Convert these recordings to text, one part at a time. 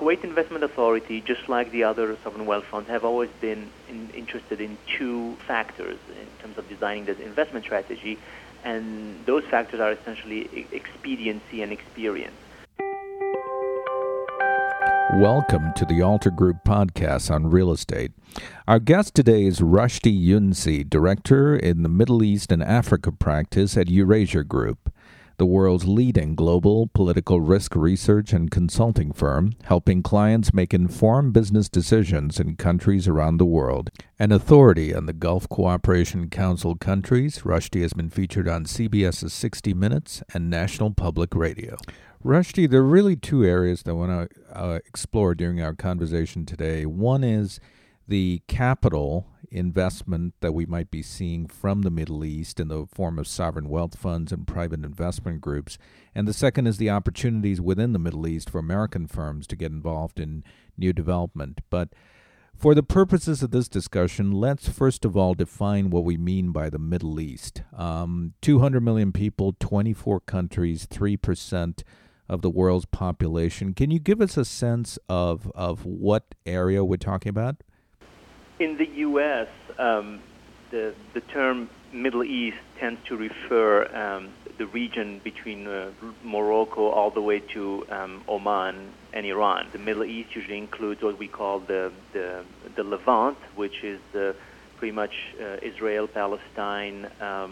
Kuwait Investment Authority, just like the other sovereign wealth funds, have always been interested in two factors in terms of designing the investment strategy, and those factors are essentially expediency and experience. Welcome to the Alter Group podcast on real estate. Our guest today is Rushdie Younsi, Director in the Middle East and Africa practice at Eurasia Group, the world's leading global political risk research and consulting firm, helping clients make informed business decisions in countries around the world. An authority on the Gulf Cooperation Council countries, Rushdie has been featured on CBS's 60 Minutes and National Public Radio. Rushdie, there are really two areas that I want to explore during our conversation today. One is the capital investment that we might be seeing from the Middle East in the form of sovereign wealth funds and private investment groups. And the second is the opportunities within the Middle East for American firms to get involved in new development. But for the purposes of this discussion, let's first of all define what we mean by the Middle East. 200 million people, 24 countries, 3% of the world's population. Can you give us a sense of what area we're talking about? In the U.S., the term Middle East tends to refer the region between Morocco all the way to Oman and Iran. The Middle East usually includes what we call the Levant, which is pretty much Israel, Palestine,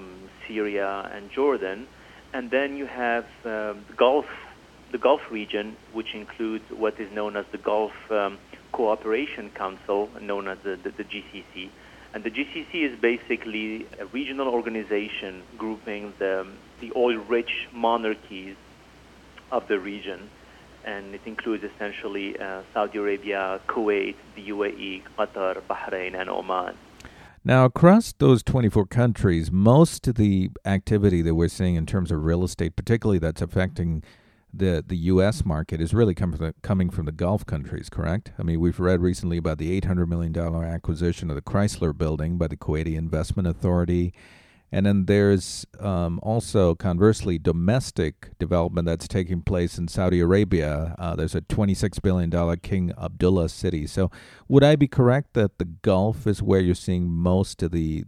Syria, and Jordan. And then you have the Gulf region, which includes what is known as the Gulf Cooperation Council, known as the GCC. And the GCC is basically a regional organization grouping the oil-rich monarchies of the region. And it includes essentially Saudi Arabia, Kuwait, the UAE, Qatar, Bahrain, and Oman. Now, across those 24 countries, most of the activity that we're seeing in terms of real estate, particularly that's affecting the U.S. market, is really coming from the Gulf countries, correct? I mean, we've read recently about the $800 million acquisition of the Chrysler building by the Kuwaiti Investment Authority. And then there's also, conversely, domestic development that's taking place in Saudi Arabia. There's a $26 billion King Abdullah city. So would I be correct that the Gulf is where you're seeing most of the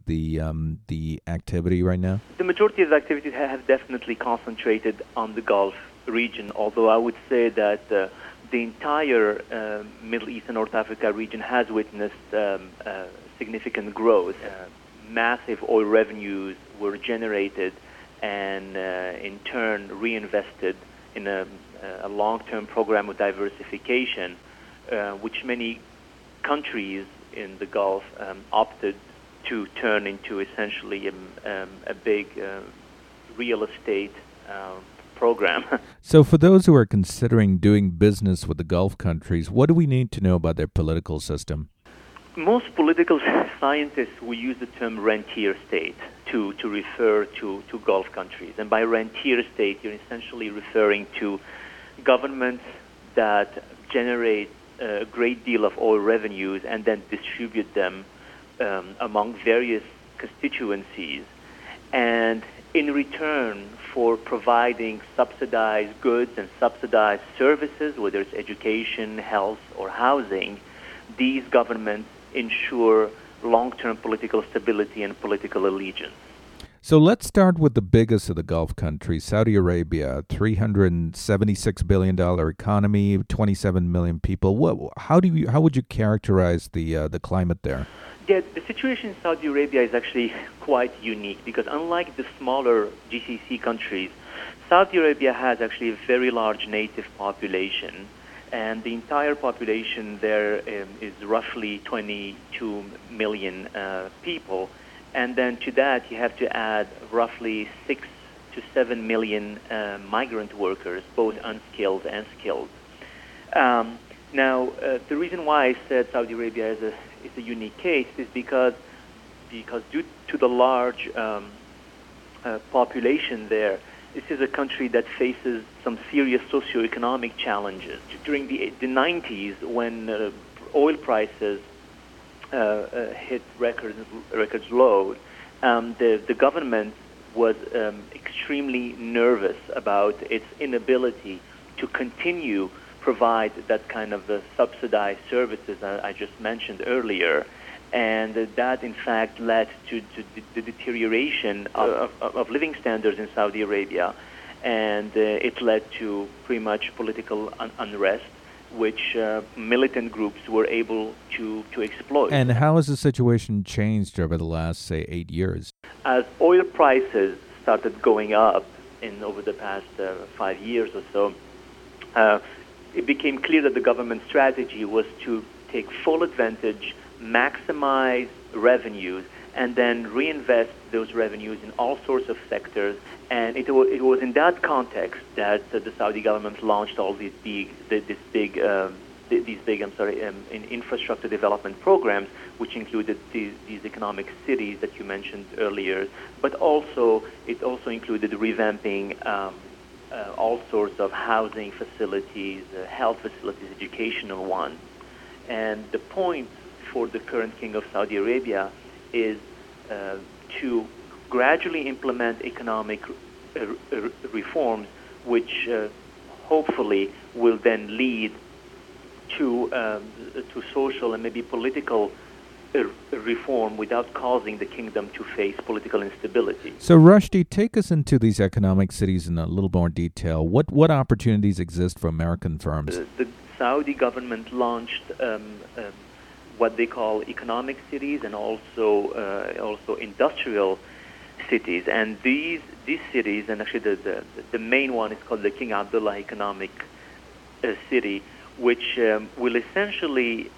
activity right now? The majority of the activities have definitely concentrated on the Gulf region, although I would say that the entire Middle East and North Africa region has witnessed significant growth. Massive oil revenues were generated and in turn reinvested in a long-term program of diversification, which many countries in the Gulf opted to turn into essentially a big real estate program. So for those who are considering doing business with the Gulf countries, what do we need to know about their political system? Most political scientists will use the term rentier state to refer to Gulf countries. And by rentier state, you're essentially referring to governments that generate a great deal of oil revenues and then distribute them among various constituencies. And in return for providing subsidized goods and subsidized services, whether it's education, health, or housing, these governments ensure long-term political stability and political allegiance. So let's start with the biggest of the Gulf countries, Saudi Arabia, $376 billion economy, 27 million people. How would you characterize the climate there? Yeah, the situation in Saudi Arabia is actually quite unique because unlike the smaller GCC countries, Saudi Arabia has actually a very large native population, and the entire population there is roughly 22 million people. And then to that, you have to add roughly 6 to 7 million migrant workers, both unskilled and skilled. Now, the reason why I said Saudi Arabia is a unique case is because due to the large population there, this is a country that faces some serious socioeconomic challenges. During the 90s, when oil prices hit records low, the government was extremely nervous about its inability to continue provide that kind of subsidized services I just mentioned earlier. And that, in fact, led to the deterioration of living standards in Saudi Arabia. And it led to pretty much political unrest, which militant groups were able to exploit. And how has the situation changed over the last, say, 8 years? As oil prices started going up over the past 5 years or so, it became clear that the government strategy was to take full advantage, maximize revenues, and then reinvest those revenues in all sorts of sectors. And it was in that context that the Saudi government launched all these big infrastructure development programs, which included these economic cities that you mentioned earlier. But it also included revamping all sorts of housing facilities, health facilities, educational ones. And the point for the current king of Saudi Arabia is to gradually implement economic reforms, which hopefully will then lead to social and maybe political reform without causing the kingdom to face political instability. So, Rushdie, take us into these economic cities in a little more detail. What opportunities exist for American firms? The Saudi government launched what they call economic cities and also industrial cities. And these cities, and actually the main one is called the King Abdullah Economic City, which will essentially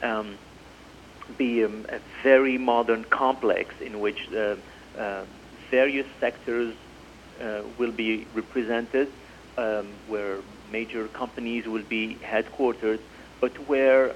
be a very modern complex in which various sectors will be represented, where major companies will be headquartered, but where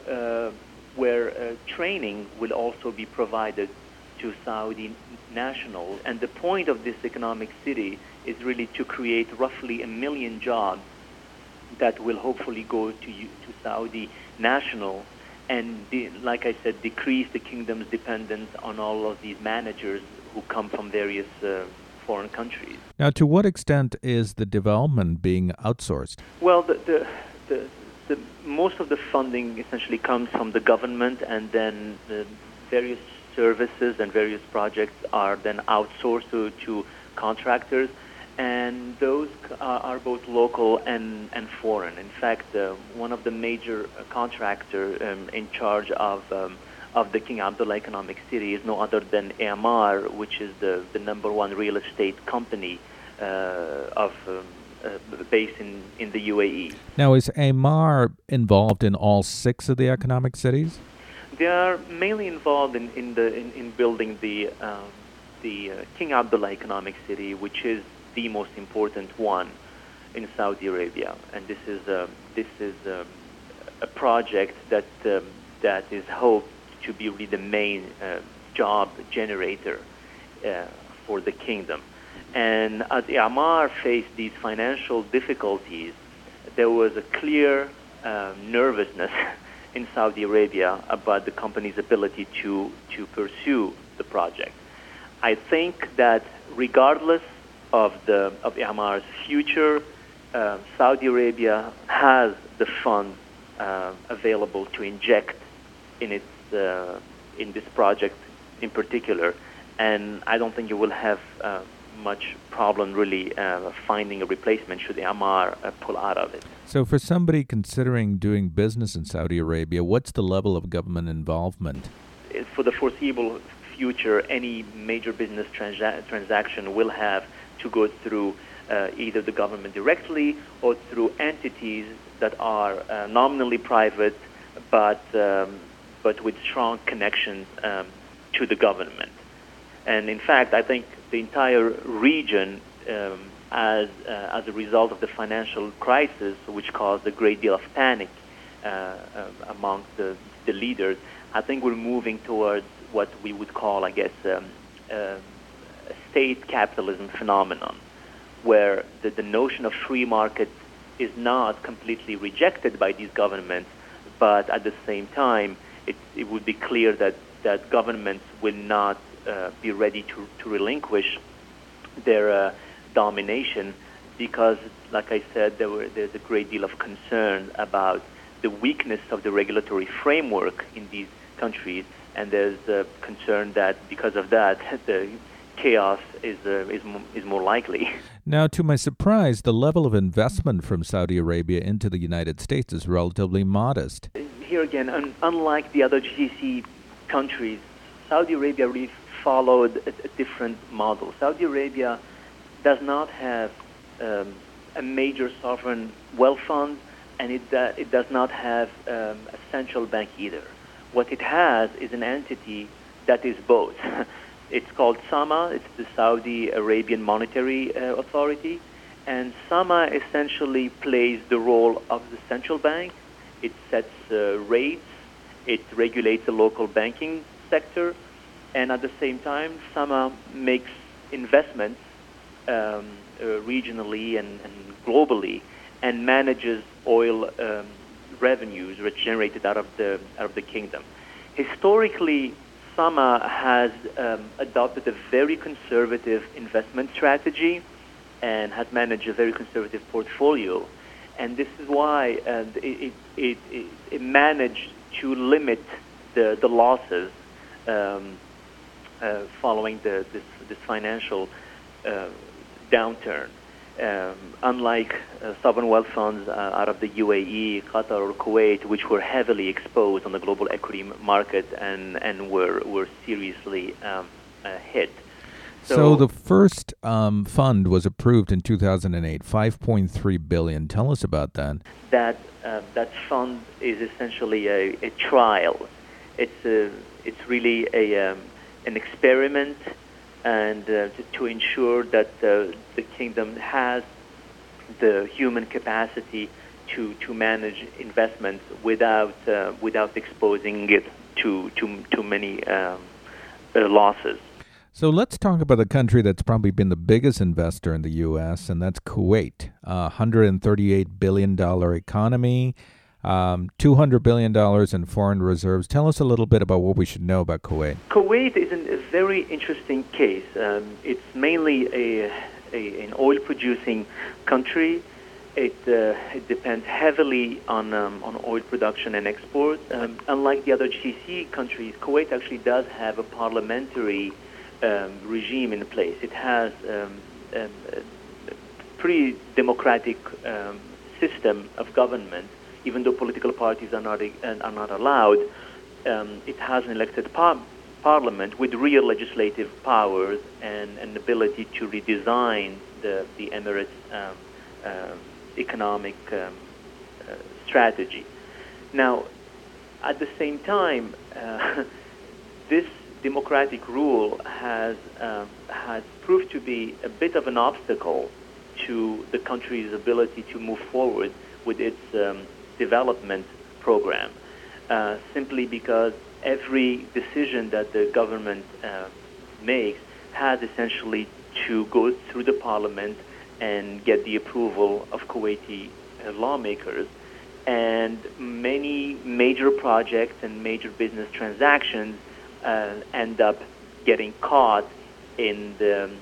training will also be provided to Saudi nationals. And the point of this economic city is really to create roughly 1 million jobs that will hopefully go to Saudi nationals, and like I said, decrease the kingdom's dependence on all of these managers who come from various foreign countries. Now, to what extent is the development being outsourced? Well, the most of the funding essentially comes from the government, and then the various services and various projects are then outsourced to contractors, and those are both local and foreign. In fact, one of the major contractors in charge of the King Abdullah Economic City is no other than Emaar, which is the number one real estate company based in the UAE. Now, is Emaar involved in all 6 of the economic cities? They are mainly involved in building the King Abdullah Economic City, which is the most important one in Saudi Arabia, and this is a project that is hoped to be really the main job generator for the kingdom. And as Emaar faced these financial difficulties, there was a clear nervousness in Saudi Arabia about the company's ability to pursue the project. I think that regardless of Emaar's future, Saudi Arabia has the funds available to inject in this project in particular, and I don't think you will have much problem really finding a replacement should Emaar pull out of it. So for somebody considering doing business in Saudi Arabia, what's the level of government involvement? For the foreseeable future, any major business transaction will have to go through either the government directly or through entities that are nominally private, but with strong connections to the government. And in fact, I think the entire region, as a result of the financial crisis, which caused a great deal of panic among the leaders, I think we're moving towards what we would call, I guess, a state capitalism phenomenon, where the notion of free market is not completely rejected by these governments, but at the same time, it would be clear that governments will not be ready to relinquish their domination, because, like I said, there's a great deal of concern about the weakness of the regulatory framework in these countries, and there's a concern that because of that, the chaos is more likely. Now, to my surprise, the level of investment from Saudi Arabia into the United States is relatively modest. Here again, unlike the other GCC countries, Saudi Arabia really followed a different model. Saudi Arabia does not have a major sovereign wealth fund, and it does not have a central bank either. What it has is an entity that is both. It's called SAMA, it's the Saudi Arabian Monetary Authority, and SAMA essentially plays the role of the central bank. It sets rates, it regulates the local banking sector, and at the same time, SAMA makes investments regionally and globally, and manages oil revenues generated out of the kingdom. Historically, SAMA has adopted a very conservative investment strategy and has managed a very conservative portfolio, and this is why it managed to limit the losses following this financial downturn. Unlike sovereign wealth funds out of the UAE, Qatar, or Kuwait, which were heavily exposed on the global equity market and were seriously hit. So the first fund was approved in 2008, $5.3 billion. Tell us about that. That fund is essentially a trial. It's really an experiment, and to ensure that the kingdom has the human capacity to manage investments without exposing it to many losses. So let's talk about the country that's probably been the biggest investor in the U.S., and that's Kuwait. $138 billion economy, $200 billion in foreign reserves. Tell us a little bit about what we should know about Kuwait. Kuwait is a very interesting case. It's mainly an oil-producing country. It depends heavily on oil production and export. Unlike the other GCC countries, Kuwait actually does have a parliamentary regime in place. It has a pretty democratic system of government. Even though political parties are not allowed, it has an elected parliament with real legislative powers and an ability to redesign the Emirates' economic strategy. Now, at the same time, this democratic rule has proved to be a bit of an obstacle to the country's ability to move forward with its development program, simply because every decision that the government makes has essentially to go through the parliament and get the approval of Kuwaiti lawmakers, and many major projects and major business transactions end up getting caught in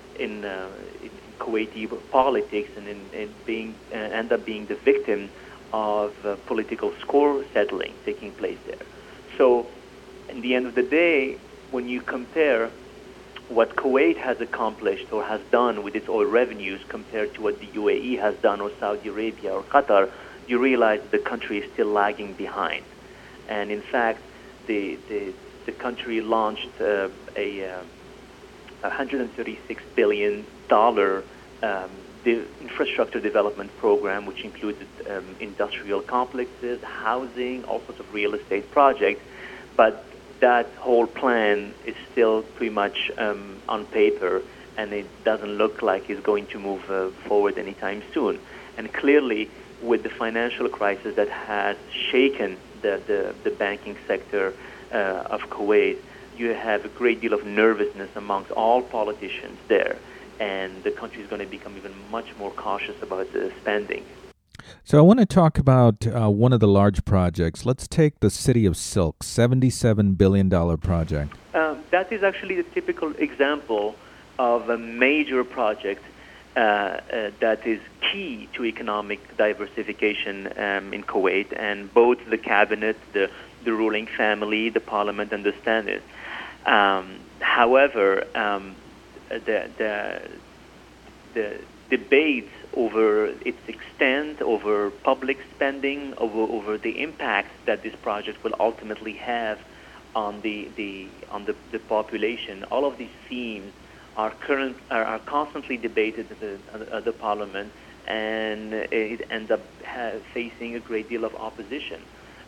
Kuwaiti politics and end up being the victim of political score settling taking place there. So, in the end of the day, when you compare what Kuwait has accomplished or has done with its oil revenues compared to what the UAE has done, or Saudi Arabia or Qatar, you realize the country is still lagging behind. And in fact, the country launched a $136 billion the infrastructure development program, which included industrial complexes, housing, all sorts of real estate projects. But that whole plan is still pretty much on paper, and it doesn't look like it's going to move forward anytime soon. And clearly, with the financial crisis that has shaken the banking sector of Kuwait, you have a great deal of nervousness amongst all politicians there, and the country is going to become even much more cautious about spending. So I want to talk about one of the large projects. Let's take the City of Silk, $77 billion project. That is actually the typical example of a major project. that is key to economic diversification in Kuwait, and both the cabinet, the ruling family, the parliament understand it. However, the debates over its extent, over public spending, over the impact that this project will ultimately have on the population, all of these themes are constantly debated at the parliament, and it ends up facing a great deal of opposition.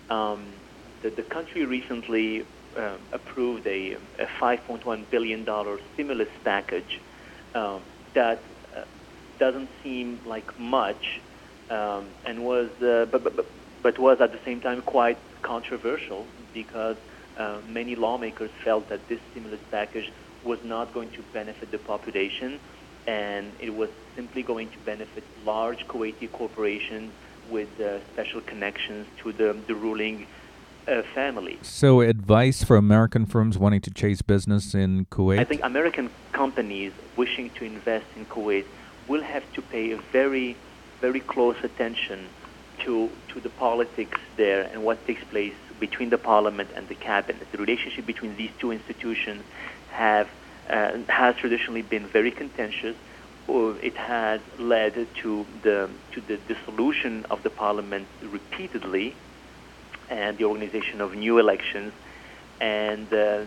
The country recently approved a $5.1 billion stimulus package that doesn't seem like much, and was but was at the same time quite controversial, because many lawmakers felt that this stimulus package was not going to benefit the population, and it was simply going to benefit large Kuwaiti corporations with special connections to the ruling family. So advice for American firms wanting to chase business in Kuwait? I think American companies wishing to invest in Kuwait will have to pay a very, very close attention to the politics there and what takes place between the parliament and the cabinet. The relationship between these two institutions has traditionally been very contentious. It has led to the dissolution of the parliament repeatedly, and the organization of new elections, and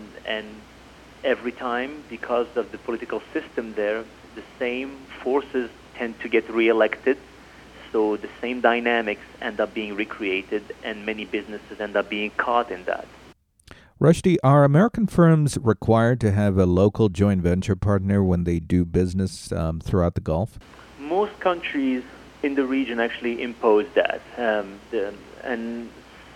every time, because of the political system there, the same forces tend to get reelected, so the same dynamics end up being recreated, and many businesses end up being caught in that. Rushdie, are American firms required to have a local joint venture partner when they do business throughout the Gulf? Most countries in the region actually impose that, and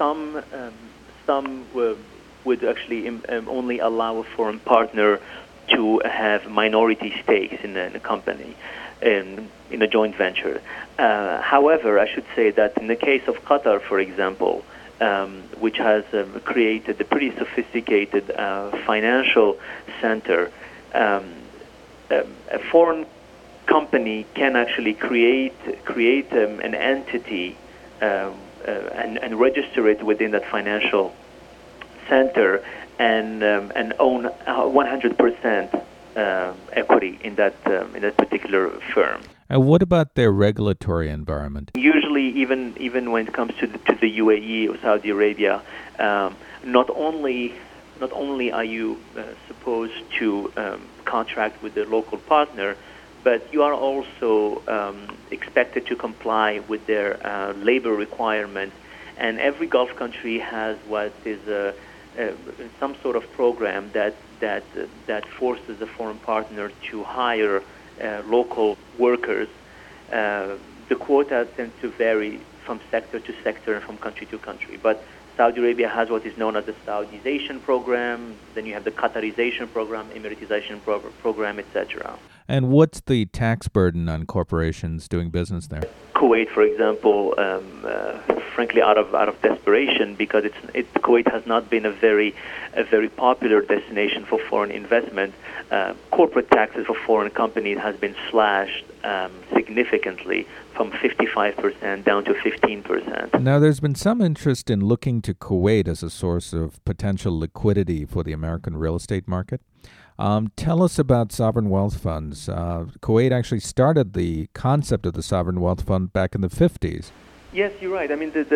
some would actually only allow a foreign partner to have minority stakes in a company, in a joint venture. However, I should say that in the case of Qatar, for example, which has created a pretty sophisticated financial center, a foreign company can actually create an entity and register it within that financial center, and own 100% equity in that particular firm. And what about their regulatory environment? Usually, even when it comes to the UAE or Saudi Arabia, not only are you supposed to contract with the local partner, but you are also expected to comply with their labor requirements. And every Gulf country has what is some sort of program that forces a foreign partner to hire local workers. The quotas tend to vary from sector to sector and from country to country. But Saudi Arabia has what is known as the Saudization program. Then you have the Qatarization program, Emiratization program, etc. And what's the tax burden on corporations doing business there? Kuwait, for example, frankly, out of desperation, because Kuwait has not been a very popular destination for foreign investment. Corporate taxes for foreign companies has been slashed significantly, from 55% down to 15%. Now, there's been some interest in looking to Kuwait as a source of potential liquidity for the American real estate market. Tell us about sovereign wealth funds. Kuwait actually started the concept of the sovereign wealth fund back in the 50s. Yes, you're right. I mean, the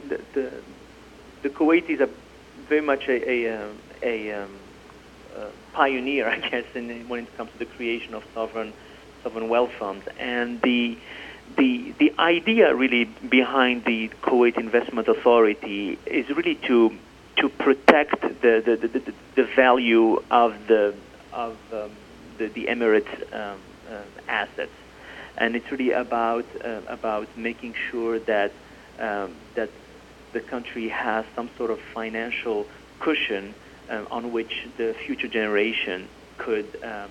Kuwaitis are very much a pioneer, I guess, when it comes to the creation of sovereign wealth funds. And the idea really behind the Kuwait Investment Authority is really to protect the value of the Emirates assets, and it's really about making sure that the country has some sort of financial cushion on which the future generation could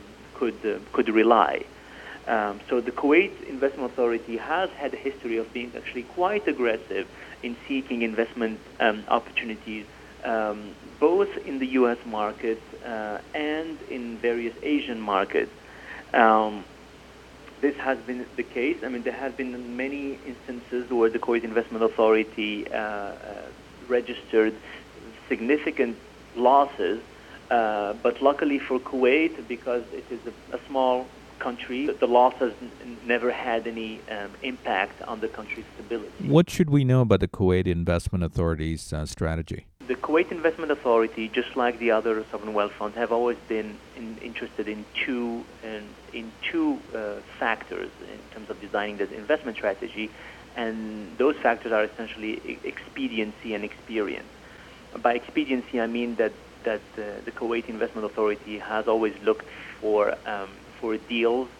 rely. So the Kuwait Investment Authority has had a history of being actually quite aggressive in seeking investment opportunities, both in the U.S. market and in various Asian markets. this has been the case. I mean, there have been many instances where the Kuwait Investment Authority registered significant losses, but luckily for Kuwait, because it is a small country, the loss has never had any impact on the country's stability. What should we know about the Kuwait Investment Authority's strategy? The Kuwait Investment Authority, just like the other sovereign wealth funds, have always been interested in two factors in terms of designing the investment strategy, and those factors are essentially expediency and experience. By expediency, I mean that the Kuwait Investment Authority has always looked for deals